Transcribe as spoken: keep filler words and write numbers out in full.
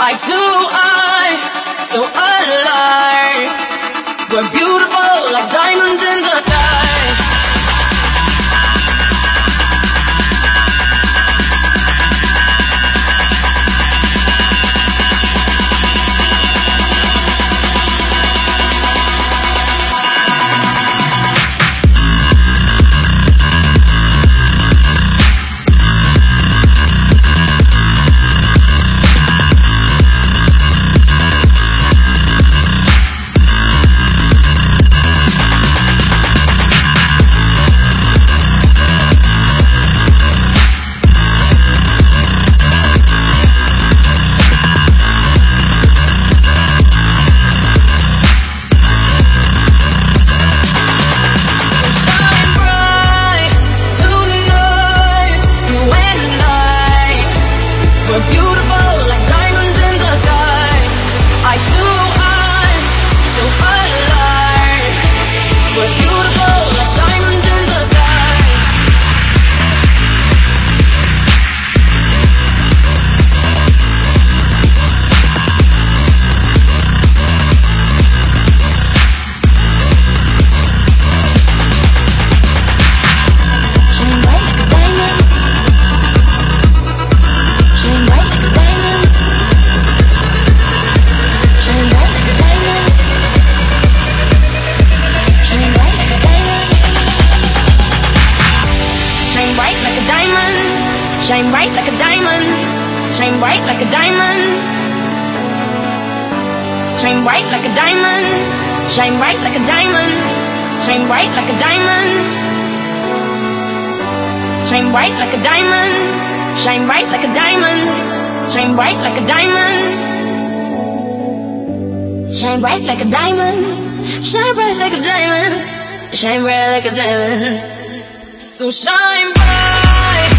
Eye to eye, so alive. We're beautiful like diamonds in the sky. Shine bright like a diamond, shine bright like a diamond. Shine bright like a diamond, shine bright like a diamond. Shine bright like a diamond. Shine bright like a diamond, shine bright like a diamond. Shine bright like a diamond. Shine bright like a diamond, shine bright like a diamond. Shine bright like a diamond. So shine bright.